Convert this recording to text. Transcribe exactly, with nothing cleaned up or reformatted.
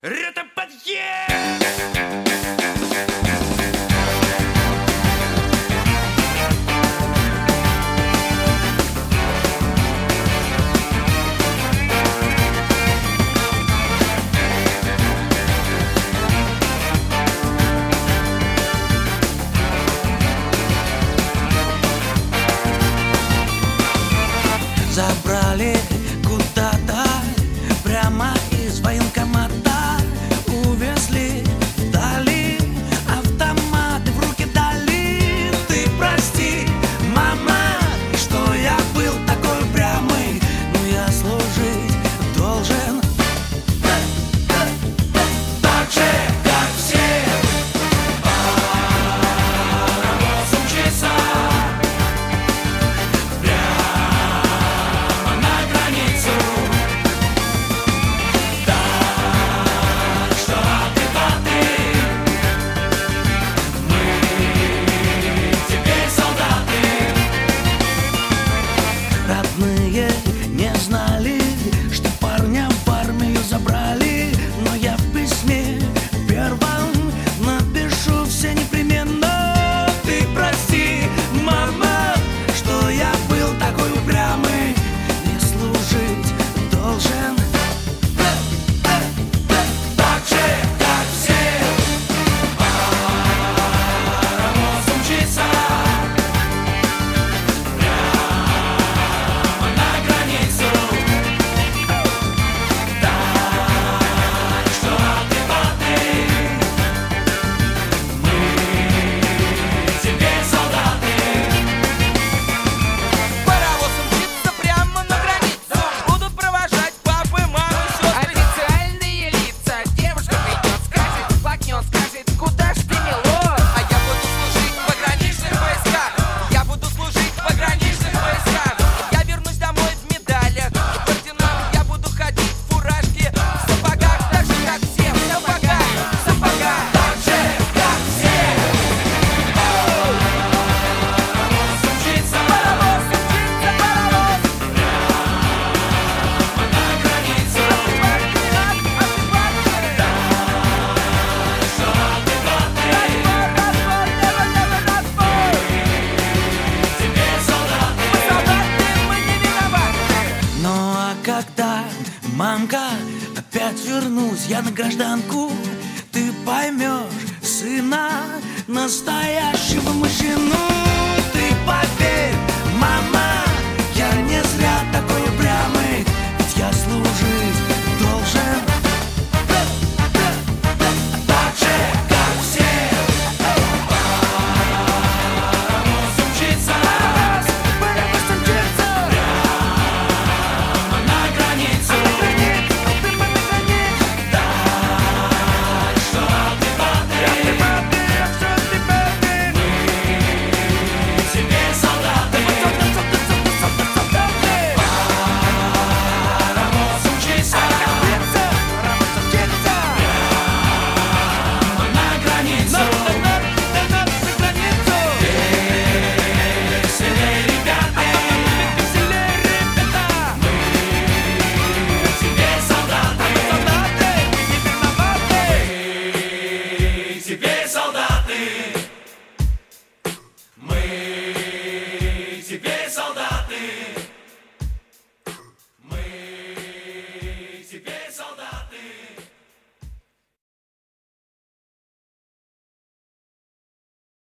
Это подъезд! Забрали куда-то прямо из военкомата, увезли вдали, автоматы в руки дали. Ты прости, мама, что я был такой упрямый, но я служить должен так же, как все. Восемь часов не знали, что парня в армию забрали, но я в письме первом напишу все непременно. Ты прости, мама, что я был такой упрямый, не служить должен так же, как все. Восемь часов когда, мамка, опять вернусь я на гражданку, ты поймешь сына, настоящего мужчину. Ты поймешь.